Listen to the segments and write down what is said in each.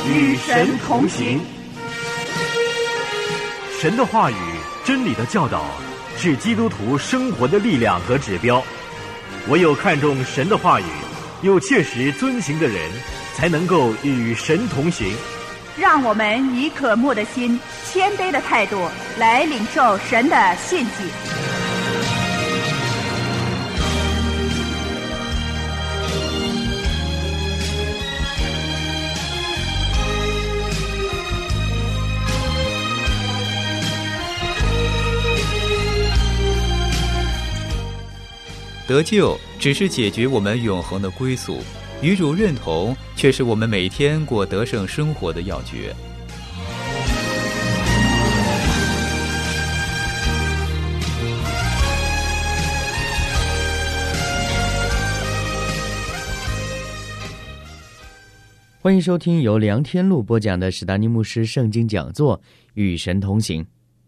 与神同行。 神的话语、真理的教导是基督徒生活的力量和指标。唯有看重神的话语，又切实遵行的人，才能够与神同行。 让我们以渴慕的心、谦卑的态度来领受神的信息。 得救只是解决我们永恒的归宿，与主认同却是我们每天过得胜生活的要诀。 欢迎收听由梁天禄播讲的史达尼牧师圣经讲座《与神同行》。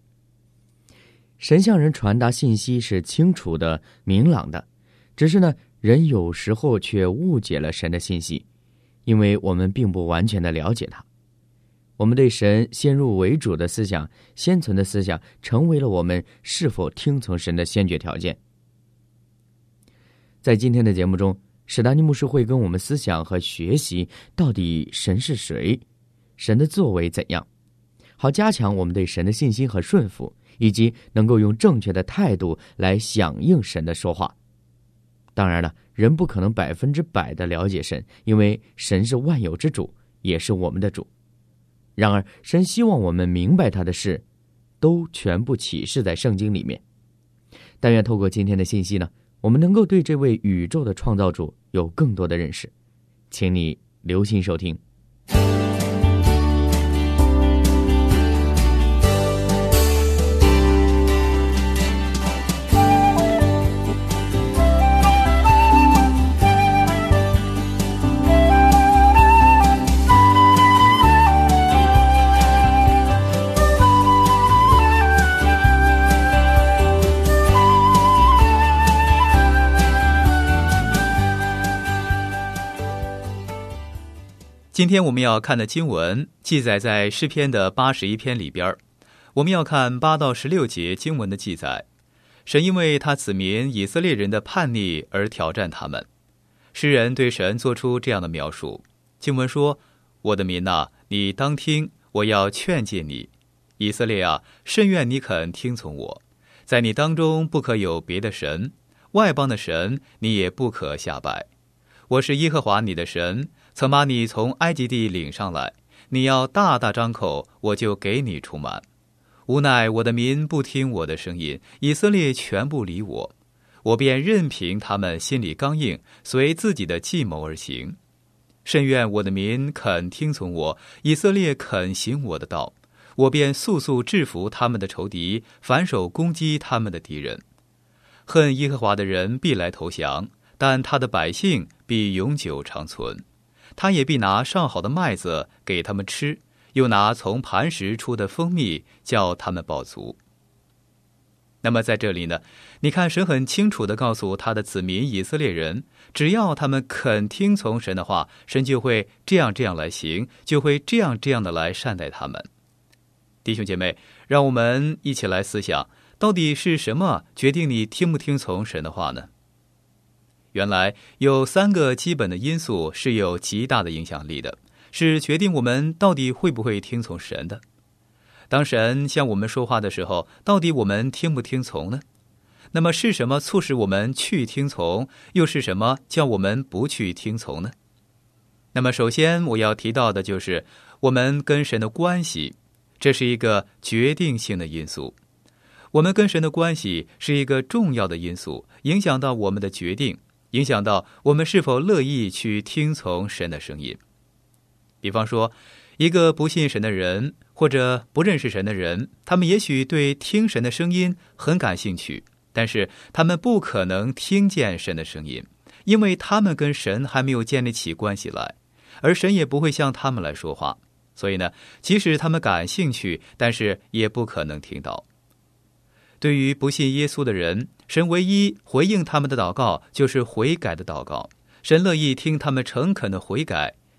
神向人传达信息是清楚的、明朗的，只是呢，人有时候却误解了神的信息，因为我们并不完全的了解他。我们对神先入为主的思想、先存的思想，成为了我们是否听从神的先决条件。在今天的节目中，史达尼牧师会跟我们思想和学习到底神是谁，神的作为怎样，好加强我们对神的信心和顺服，以及能够用正确的态度来响应神的说话。当然了，人不可能100%的了解神，因为神是万有之主，也是我们的主。然而，神希望我们明白他的事，都全部启示在圣经里面。但愿透过今天的信息呢，我们能够对这位宇宙的创造主有更多的认识。请你留心收听。 今天我们要看的经文记载在诗篇的81篇里边，我们要看8到16节经文的记载。神因为他子民以色列人的叛逆而挑战他们。诗人对神做出这样的描述，经文说：我的民啊，你当听，我要劝诫你。以色列啊，甚愿你肯听从我。在你当中不可有别的神，外邦的神你也不可下拜。我是耶和华你的神，曾把你从埃及地领上来，你要大大张口，我就给你出满。无奈我的民不听我的声音，以色列全不理我，我便任凭他们心里刚硬，随自己的计谋而行。甚愿我的民肯听从我，以色列肯行我的道，我便速速制服他们的仇敌，反手攻击他们的敌人。恨耶和华的人必来投降，但他的百姓必永久长存。他也必拿上好的麦子给他们吃，又拿从磐石出的蜂蜜叫他们饱足。那么在这里呢，你看神很清楚地告诉他的子民以色列人，只要他们肯听从神的话，神就会这样来行，就会这样的来善待他们。弟兄姐妹，让我们一起来思想，到底是什么决定你听不听从神的话呢？原来有3个基本的因素是有极大的影响力的，是决定我们到底会不会听从神的。当神向我们说话的时候，到底我们听不听从呢？那么是什么促使我们去听从，又是什么叫我们不去听从呢？那么首先我要提到的就是我们跟神的关系，这是一个决定性的因素。我们跟神的关系是一个重要的因素，影响到我们的决定，影响到我们是否乐意去听从神的声音。比方说，一个不信神的人或者不认识神的人，他们也许对听神的声音很感兴趣，但是他们不可能听见神的声音，因为他们跟神还没有建立起关系来，而神也不会向他们来说话。所以呢，即使他们感兴趣，但是也不可能听到。对于不信耶稣的人，神唯一回应他们的祷告就是悔改的祷告。神乐意听他们诚恳的悔改，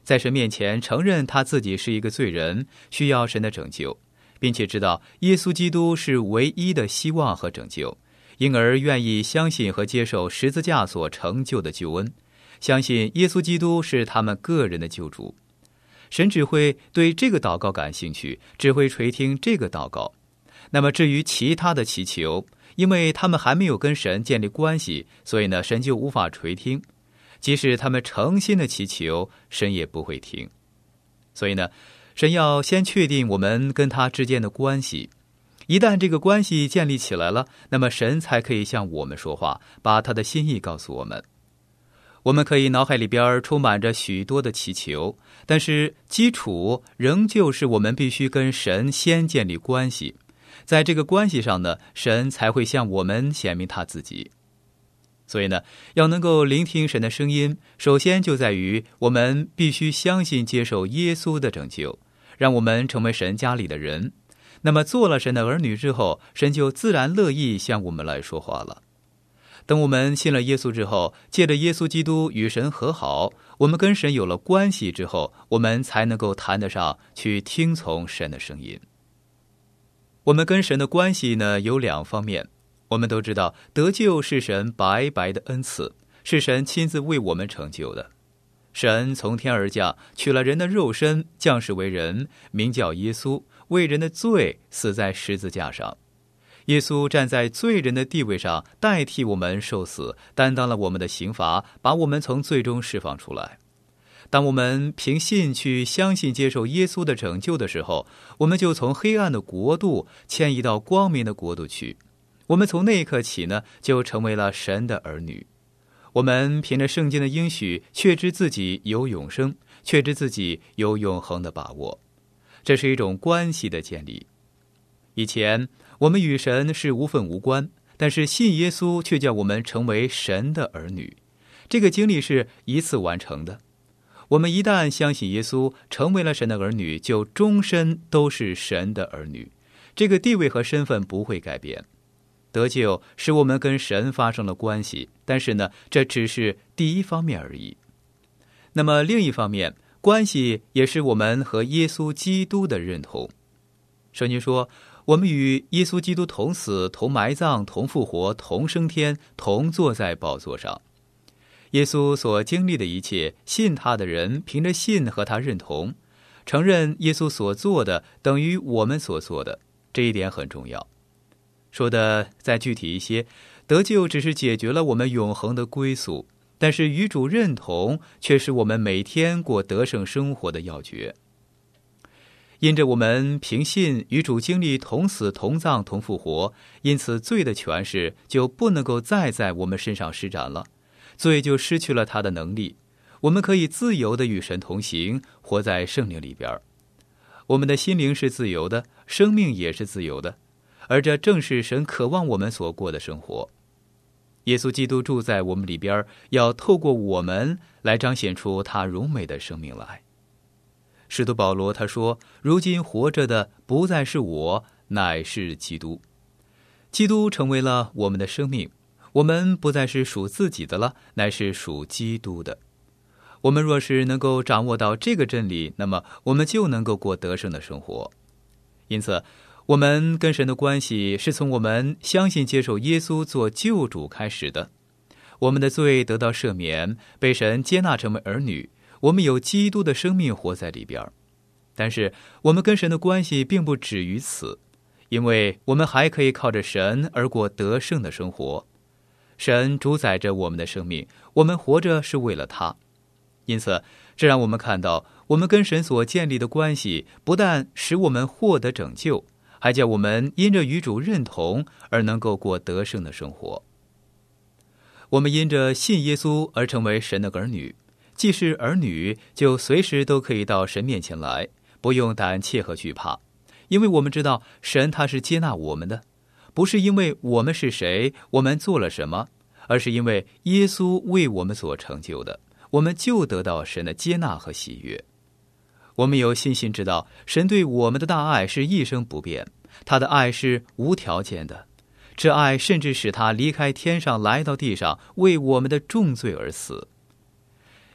在神面前承认他自己是一个罪人，需要神的拯救，并且知道耶稣基督是唯一的希望和拯救，因而愿意相信和接受十字架所成就的救恩，相信耶稣基督是他们个人的救主。神只会对这个祷告感兴趣，只会垂听这个祷告。那么至于其他的祈求，因为他们还没有跟神建立关系，所以呢，神就无法垂听。即使他们诚心的祈求，神也不会听。所以呢，神要先确定我们跟他之间的关系。一旦这个关系建立起来了，那么神才可以向我们说话，把他的心意告诉我们。我们可以脑海里边充满着许多的祈求，但是基础仍旧是我们必须跟神先建立关系，在这个关系上呢，神才会向我们显明他自己。所以呢，要能够聆听神的声音，首先就在于我们必须相信接受耶稣的拯救，让我们成为神家里的人。那么做了神的儿女之后，神就自然乐意向我们来说话了。等我们信了耶稣之后，借着耶稣基督与神和好，我们跟神有了关系之后，我们才能够谈得上去听从神的声音。我们跟神的关系呢，有两方面。我们都知道，得救是神白白的恩赐，是神亲自为我们成就的。神从天而降，取了人的肉身，降世为人，名叫耶稣，为人的罪死在十字架上。耶稣站在罪人的地位上，代替我们受死，担当了我们的刑罚，把我们从罪中释放出来。当我们凭信去相信接受耶稣的拯救的时候，我们就从黑暗的国度迁移到光明的国度去。我们从那一刻起呢，就成为了神的儿女。我们凭着圣经的应许，确知自己有永生，确知自己有永恒的把握。这是一种关系的建立。以前我们与神是无分无关，但是信耶稣却叫我们成为神的儿女。这个经历是一次完成的。我们一旦相信耶稣，成为了神的儿女，就终身都是神的儿女。这个地位和身份不会改变。得救使我们跟神发生了关系，但是呢，这只是第一方面而已。那么另一方面，关系也是我们和耶稣基督的认同。圣经说，我们与耶稣基督同死，同埋葬，同复活，同升天，同坐在宝座上。耶稣所经历的一切，信他的人凭着信和他认同，承认耶稣所做的等于我们所做的，这一点很重要。说的再具体一些，得救只是解决了我们永恒的归宿，但是与主认同却是我们每天过得胜生活的要诀。因着我们凭信与主经历同死同葬同复活，因此罪的权势就不能够再在我们身上施展了，罪就失去了它的能力，我们可以自由地与神同行，活在圣灵里边。我们的心灵是自由的，生命也是自由的，而这正是神渴望我们所过的生活。耶稣基督住在我们里边，要透过我们来彰显出他荣美的生命来。使徒保罗他说，如今活着的不再是我，乃是基督。基督成为了我们的生命，我们不再是属自己的了，乃是属基督的。我们若是能够掌握到这个真理，那么我们就能够过得胜的生活。因此我们跟神的关系是从我们相信接受耶稣做救主开始的。我们的罪得到赦免，被神接纳成为儿女，我们有基督的生命活在里边。但是我们跟神的关系并不止于此，因为我们还可以靠着神而过得胜的生活。神主宰着我们的生命，我们活着是为了他。因此这让我们看到，我们跟神所建立的关系不但使我们获得拯救，还叫我们因着与主认同而能够过得胜的生活。我们因着信耶稣而成为神的儿女，既是儿女，就随时都可以到神面前来，不用胆怯和惧怕，因为我们知道神他是接纳我们的，不是因为我们是谁，我们做了什么，而是因为耶稣为我们所成就的，我们就得到神的接纳和喜悦。我们有信心知道，神对我们的大爱是一生不变，他的爱是无条件的，这爱甚至使他离开天上来到地上，为我们的重罪而死。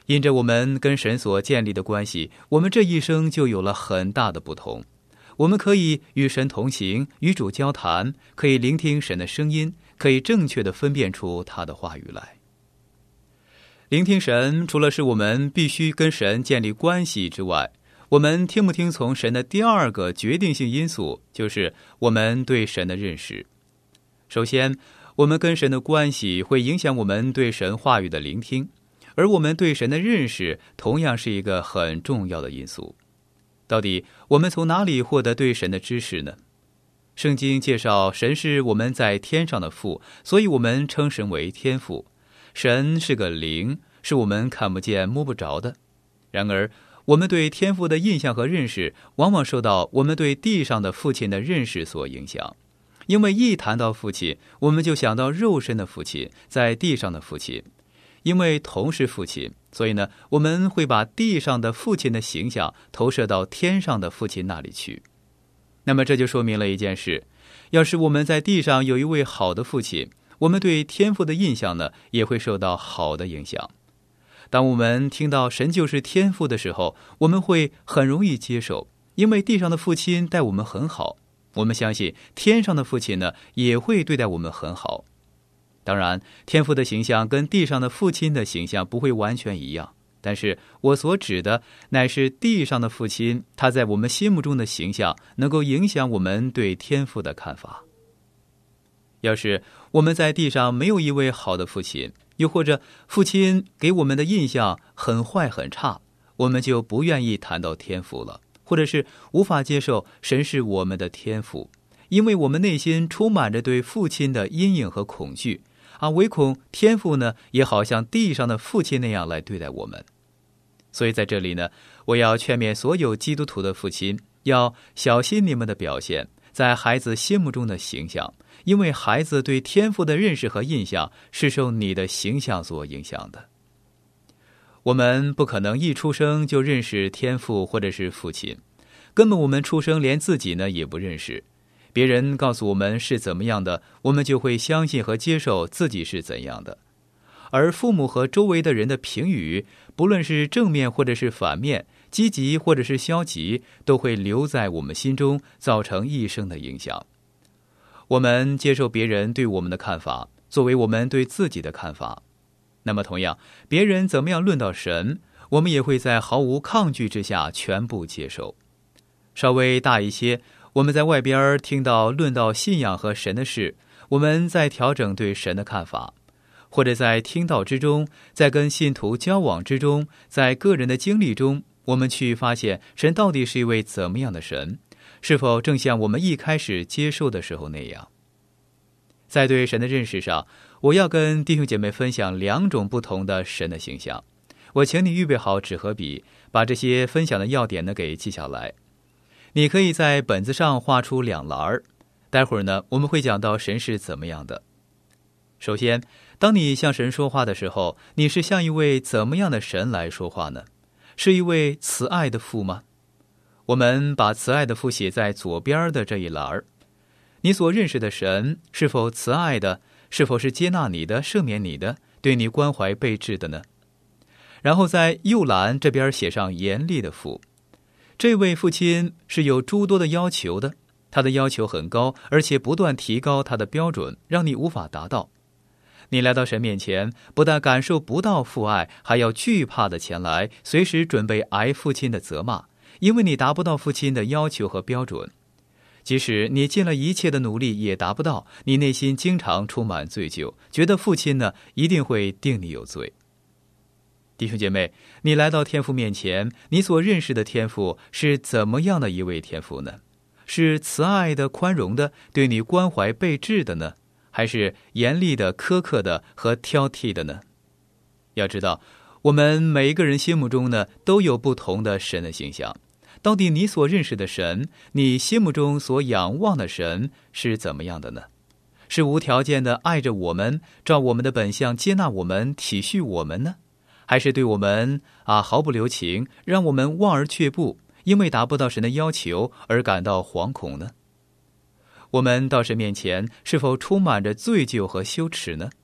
因着我们跟神所建立的关系，我们这一生就有了很大的不同。我们可以与神同行，与主交谈，可以聆听神的声音，可以正确地分辨出他的话语来。聆听神，除了是我们必须跟神建立关系之外，我们听不听从神的第二个决定性因素，就是我们对神的认识。首先，我们跟神的关系会影响我们对神话语的聆听，而我们对神的认识同样是一个很重要的因素。到底我们从哪里获得对神的知识呢？圣经介绍神是我们在天上的父，所以我们称神为天父。神是个灵，是我们看不见摸不着的。然而我们对天父的印象和认识往往受到我们对地上的父亲的认识所影响，因为一谈到父亲，我们就想到肉身的父亲，在地上的父亲。因为同是父亲，所以呢，我们会把地上的父亲的形象投射到天上的父亲那里去。那么这就说明了一件事，要是我们在地上有一位好的父亲，我们对天父的印象呢，也会受到好的影响。当我们听到神就是天父的时候，我们会很容易接受，因为地上的父亲待我们很好，我们相信天上的父亲呢，也会对待我们很好。当然，天父的形象跟地上的父亲的形象不会完全一样，但是我所指的乃是地上的父亲，他在我们心目中的形象能够影响我们对天父的看法。要是我们在地上没有一位好的父亲，又或者父亲给我们的印象很坏很差，我们就不愿意谈到天父了，或者是无法接受神是我们的天父，因为我们内心充满着对父亲的阴影和恐惧，唯恐天父呢，也好像地上的父亲那样来对待我们。所以在这里呢，我要劝勉所有基督徒的父亲，要小心你们的表现在孩子心目中的形象，因为孩子对天父的认识和印象是受你的形象所影响的。我们不可能一出生就认识天父或者是父亲，根本我们出生连自己呢也不认识。别人告诉我们是怎么样的，我们就会相信和接受自己是怎样的。而父母和周围的人的评语，不论是正面或者是反面，积极或者是消极，都会留在我们心中，造成一生的影响。我们接受别人对我们的看法，作为我们对自己的看法。那么同样，别人怎么样论到神，我们也会在毫无抗拒之下全部接受。稍微大一些，我们在外边听到论到信仰和神的事，我们再调整对神的看法，或者在听道之中，在跟信徒交往之中，在个人的经历中，我们去发现神到底是一位怎么样的神，是否正像我们一开始接受的时候那样。在对神的认识上，我要跟弟兄姐妹分享2种不同的神的形象。我请你预备好纸和笔，把这些分享的要点呢给记下来。你可以在本子上画出2栏，待会儿呢，我们会讲到神是怎么样的。首先，当你向神说话的时候，你是向一位怎么样的神来说话呢？是一位慈爱的父吗？我们把慈爱的父写在左边的这一栏。你所认识的神是否慈爱的？是否是接纳你的、赦免你的、对你关怀备至的呢？然后在右栏这边写上严厉的父。这位父亲是有诸多的要求的，他的要求很高，而且不断提高他的标准，让你无法达到。你来到神面前，不但感受不到父爱，还要惧怕的前来，随时准备挨父亲的责骂，因为你达不到父亲的要求和标准。即使你尽了一切的努力也达不到，你内心经常充满罪疚，觉得父亲呢一定会定你有罪。弟兄姐妹，你来到天父面前，你所认识的天父是怎么样的一位天父呢？是慈爱的、宽容的，对你关怀备至的呢？还是严厉的、苛刻的和挑剔的呢？要知道，我们每一个人心目中呢，都有不同的神的形象。到底你所认识的神，你心目中所仰望的神是怎么样的呢？是无条件的爱着我们，照我们的本相接纳我们、体恤我们呢？还是对我们毫不留情，让我们望而却步，因为达不到神的要求而感到惶恐呢？我们到神面前是否充满着罪疚和羞耻呢？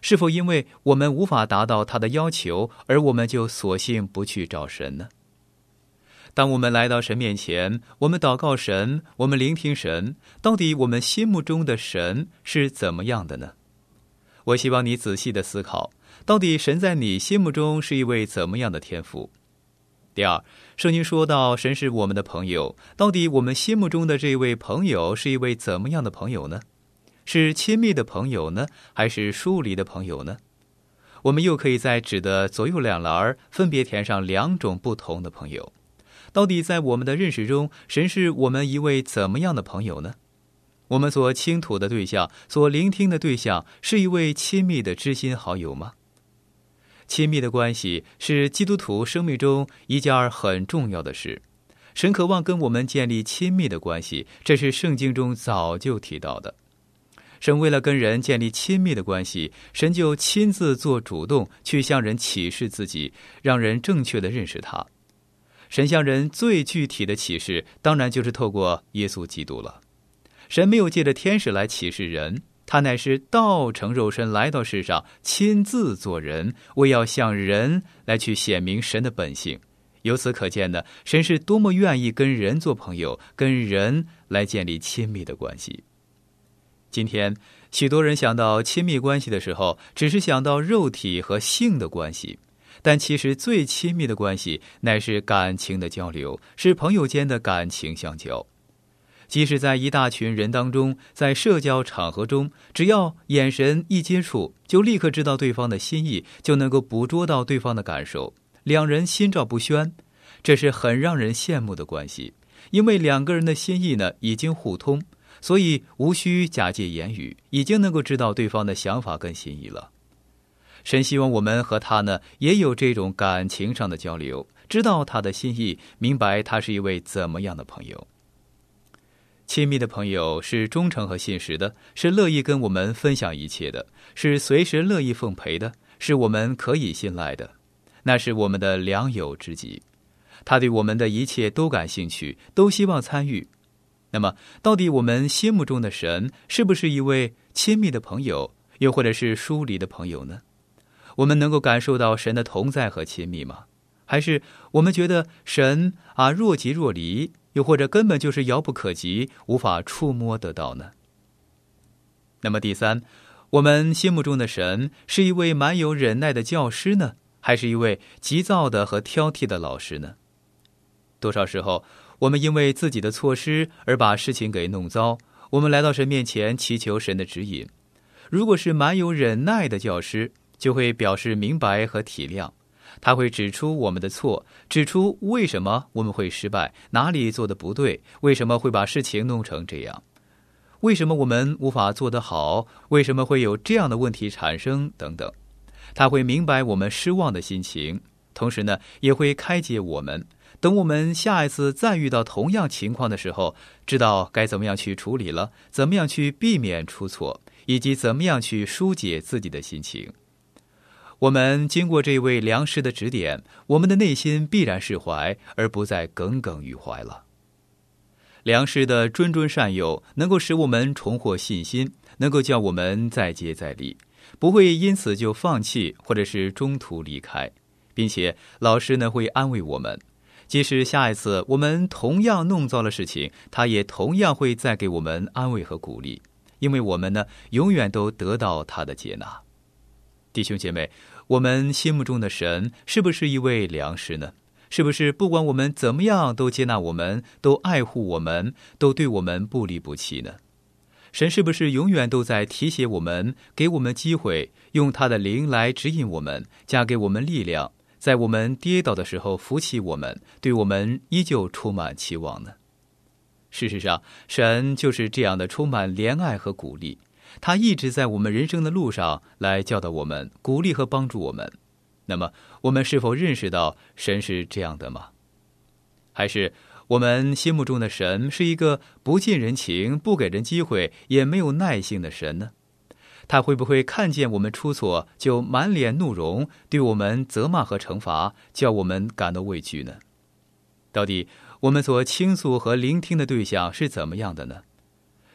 是否因为我们无法达到他的要求，而我们就索性不去找神呢？当我们来到神面前，我们祷告神，我们聆听神，到底我们心目中的神是怎么样的呢？我希望你仔细的思考，到底神在你心目中是一位怎么样的天父？第二，圣经说到神是我们的朋友，到底我们心目中的这位朋友是一位怎么样的朋友呢？是亲密的朋友呢，还是疏离的朋友呢？我们又可以在纸的左右两栏分别填上2种不同的朋友。到底在我们的认识中，神是我们一位怎么样的朋友呢？我们所倾吐的对象，所聆听的对象，是一位亲密的知心好友吗？亲密的关系是基督徒生命中一件很重要的事。神渴望跟我们建立亲密的关系，这是圣经中早就提到的。神为了跟人建立亲密的关系，神就亲自做主动，去向人启示自己，让人正确的认识他。神向人最具体的启示，当然就是透过耶稣基督了。神没有借着天使来启示人，他乃是道成肉身来到世上，亲自做人，为要向人来去显明神的本性。由此可见呢，神是多么愿意跟人做朋友，跟人来建立亲密的关系。今天许多人想到亲密关系的时候，只是想到肉体和性的关系，但其实最亲密的关系乃是感情的交流，是朋友间的感情相交。即使在一大群人当中，在社交场合中，只要眼神一接触，就立刻知道对方的心意，就能够捕捉到对方的感受，两人心照不宣，这是很让人羡慕的关系。因为2个人的心意呢已经互通，所以无需假借言语，已经能够知道对方的想法跟心意了。神希望我们和他呢也有这种感情上的交流，知道他的心意，明白他是一位怎么样的朋友。亲密的朋友是忠诚和信实的，是乐意跟我们分享一切的，是随时乐意奉陪的，是我们可以信赖的，那是我们的良友知己。他对我们的一切都感兴趣，都希望参与。那么到底我们心目中的神是不是一位亲密的朋友，又或者是疏离的朋友呢？我们能够感受到神的同在和亲密吗？还是我们觉得神若即若离，又或者根本就是遥不可及，无法触摸得到呢？那么第三，我们心目中的神是一位蛮有忍耐的教师呢，还是一位急躁的和挑剔的老师呢？多少时候我们因为自己的错失而把事情给弄糟，我们来到神面前祈求神的指引。如果是蛮有忍耐的教师，就会表示明白和体谅，他会指出我们的错，指出为什么我们会失败，哪里做得不对，为什么会把事情弄成这样，为什么我们无法做得好，为什么会有这样的问题产生等等。他会明白我们失望的心情，同时呢也会开解我们，等我们下一次再遇到同样情况的时候，知道该怎么样去处理了，怎么样去避免出错，以及怎么样去疏解自己的心情。我们经过这位良师的指点，我们的内心必然释怀，而不再耿耿于怀了。良师的谆谆善诱能够使我们重获信心，能够叫我们再接再厉，不会因此就放弃或者是中途离开，并且老师呢会安慰我们，即使下一次我们同样弄糟了事情，他也同样会再给我们安慰和鼓励，因为我们呢永远都得到他的接纳。弟兄姐妹，我们心目中的神是不是一位良师呢？是不是不管我们怎么样都接纳我们，都爱护我们，都对我们不离不弃呢？神是不是永远都在提携我们，给我们机会，用他的灵来指引我们，加给我们力量，在我们跌倒的时候扶起我们，对我们依旧充满期望呢？事实上，神就是这样的充满怜爱和鼓励，他一直在我们人生的路上来教导我们，鼓励和帮助我们。那么我们是否认识到神是这样的吗？还是我们心目中的神是一个不近人情，不给人机会，也没有耐性的神呢？他会不会看见我们出错就满脸怒容，对我们责骂和惩罚，叫我们感到畏惧呢？到底我们所倾诉和聆听的对象是怎么样的呢？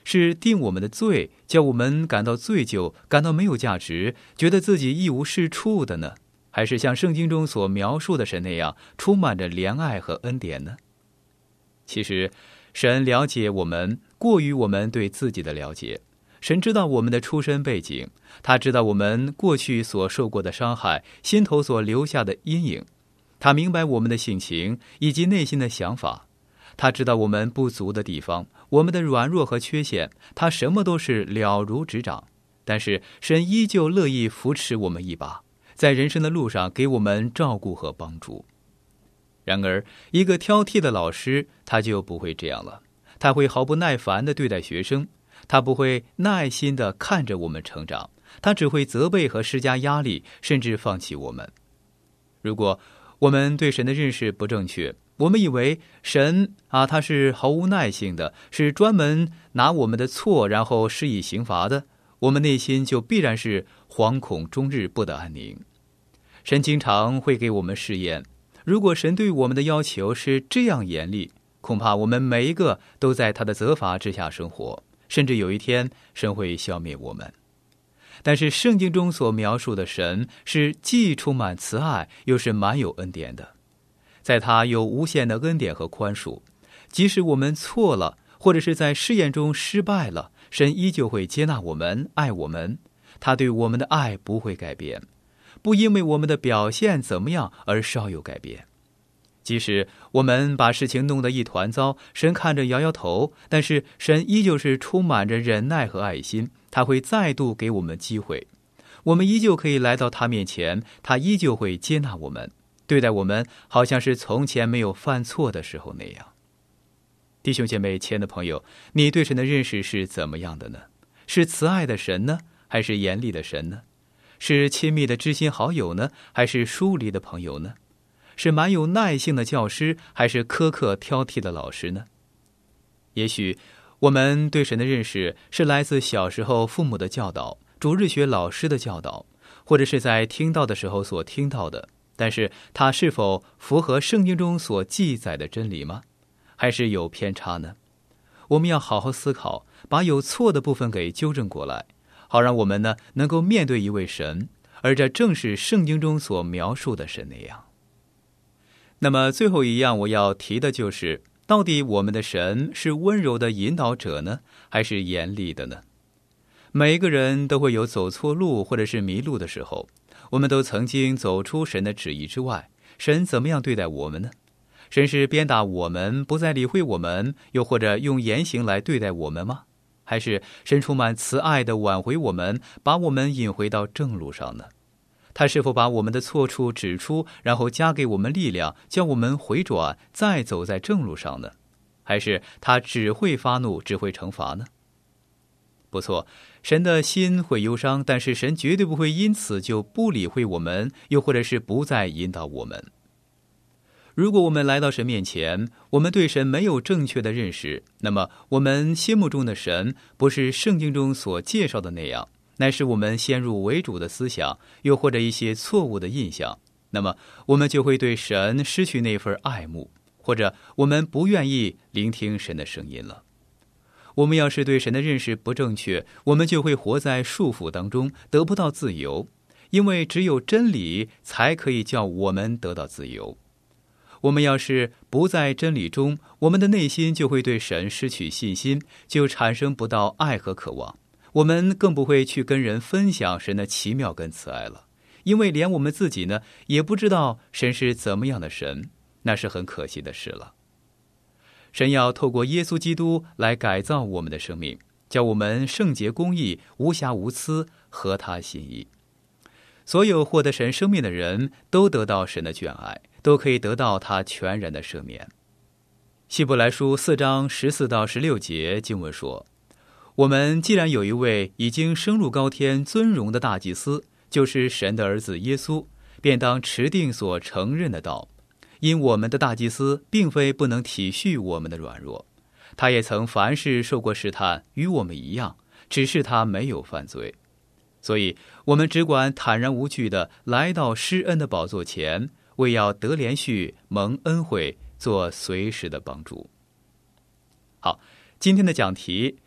是定我们的罪，叫我们感到罪疚，感到没有价值，觉得自己一无是处的呢？还是像圣经中所描述的神那样，充满着怜爱和恩典呢？其实，神了解我们，过于我们对自己的了解。神知道我们的出身背景，他知道我们过去所受过的伤害，心头所留下的阴影。他明白我们的性情以及内心的想法。他知道我们不足的地方，我们的软弱和缺陷，他什么都是了如指掌。但是神依旧乐意扶持我们一把，在人生的路上给我们照顾和帮助。然而，一个挑剔的老师，他就不会这样了。他会毫不耐烦地对待学生，他不会耐心地看着我们成长，他只会责备和施加压力，甚至放弃我们。如果我们对神的认识不正确，我们以为神他是毫无耐性的，是专门拿我们的错然后施以刑罚的，我们内心就必然是惶恐终日不得安宁。神经常会给我们试验，如果神对我们的要求是这样严厉，恐怕我们每一个都在他的责罚之下生活，甚至有一天神会消灭我们。但是圣经中所描述的神是既充满慈爱又是满有恩典的，在他有无限的恩典和宽恕，即使我们错了，或者是在试验中失败了，神依旧会接纳我们，爱我们。他对我们的爱不会改变，不因为我们的表现怎么样而稍有改变。即使我们把事情弄得一团糟，神看着摇摇头，但是神依旧是充满着忍耐和爱心，他会再度给我们机会，我们依旧可以来到他面前，他依旧会接纳我们，对待我们好像是从前没有犯错的时候那样。弟兄姐妹，亲爱的朋友，你对神的认识是怎么样的呢？是慈爱的神呢，还是严厉的神呢？是亲密的知心好友呢，还是疏离的朋友呢？是蛮有耐性的教师，还是苛刻挑剔的老师呢？也许我们对神的认识是来自小时候父母的教导，主日学老师的教导，或者是在听到的时候所听到的，但是它是否符合圣经中所记载的真理吗？还是有偏差呢？我们要好好思考，把有错的部分给纠正过来，好让我们呢能够面对一位神，而这正是圣经中所描述的神那样。那么最后一样我要提的就是，到底我们的神是温柔的引导者呢，还是严厉的呢？每一个人都会有走错路或者是迷路的时候，我们都曾经走出神的旨意之外，神怎么样对待我们呢？神是鞭打我们，不再理会我们，又或者用严刑来对待我们吗？还是神充满慈爱地挽回我们，把我们引回到正路上呢？他是否把我们的错处指出，然后加给我们力量，叫我们回转，再走在正路上呢？还是他只会发怒，只会惩罚呢？不错，神的心会忧伤，但是神绝对不会因此就不理会我们，又或者是不再引导我们。如果我们来到神面前，我们对神没有正确的认识，那么我们心目中的神不是圣经中所介绍的那样，乃是我们先入为主的思想，又或者一些错误的印象，那么我们就会对神失去那份爱慕，或者我们不愿意聆听神的声音了。我们要是对神的认识不正确，我们就会活在束缚当中，得不到自由，因为只有真理才可以叫我们得到自由。我们要是不在真理中，我们的内心就会对神失去信心，就产生不到爱和渴望，我们更不会去跟人分享神的奇妙跟慈爱了，因为连我们自己呢，也不知道神是怎么样的神，那是很可惜的事了。神要透过耶稣基督来改造我们的生命，叫我们圣洁公义，无瑕无疵，合他心意。所有获得神生命的人都得到神的眷爱，都可以得到他全然的赦免。希伯来书4章14到16节经文说，我们既然有一位已经升入高天尊荣的大祭司，就是神的儿子耶稣，便当持定所承认的道。因我们的大祭司并非不能体恤我们的软弱，他也曾凡事受过试探，与我们一样，只是他没有犯罪。所以我们只管坦然无惧地来到施恩的宝座前，为要得连续蒙恩惠，做随时的帮助。好，今天的讲题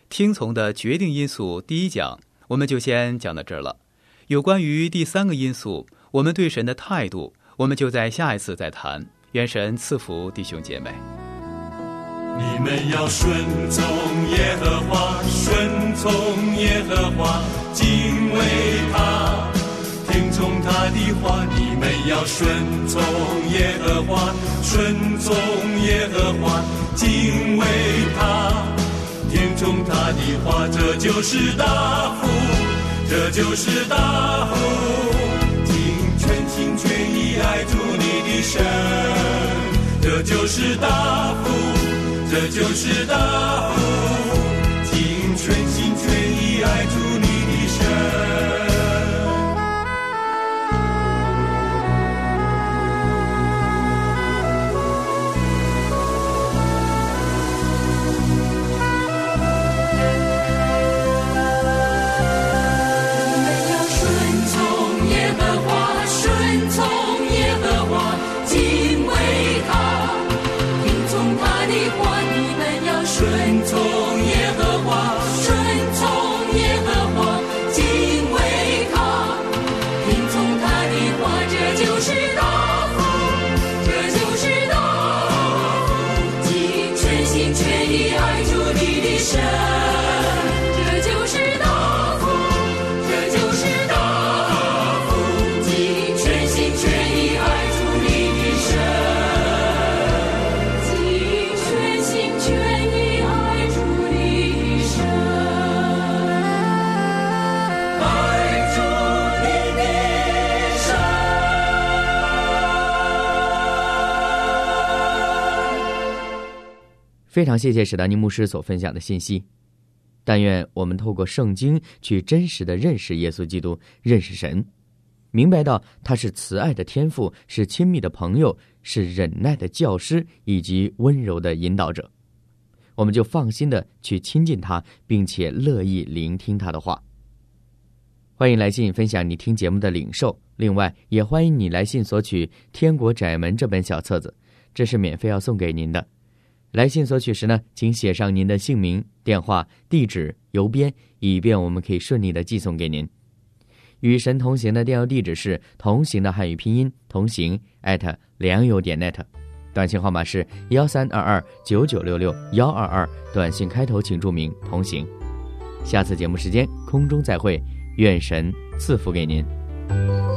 听从的决定因素第一讲我们就先讲到这儿了。有关于第3个因素，我们对神的态度，我们就在下一次再谈。愿神赐福弟兄姐妹。 你们要顺从耶和华，顺从耶和华，敬畏他，听从他的话。你们要顺从耶和华，顺从耶和华，敬畏他，听从他的话。这就是大福，这就是大福，尽全心全意爱主你的神。这就是大福，这就是大福，尽全心全意爱主你的神。 非常谢谢史达尼牧师所分享的信息。但愿我们透过圣经去真实的认识耶稣基督，认识神，明白到他是慈爱的天父，是亲密的朋友，是忍耐的教师，以及温柔的引导者。我们就放心的去亲近他，并且乐意聆听他的话。欢迎来信分享你听节目的领受，另外也欢迎你来信索取《天国窄门》这本小册子，这是免费要送给您的。来信索取时呢，请写上您的姓名、电话、地址、邮编，以便我们可以顺利的寄送给您。与神同行的电邮地址是同行的汉语拼音同行@良友.net， 短信号码是13229966，122，短信开头请注明同行。下次节目时间空中再会，愿神赐福给您。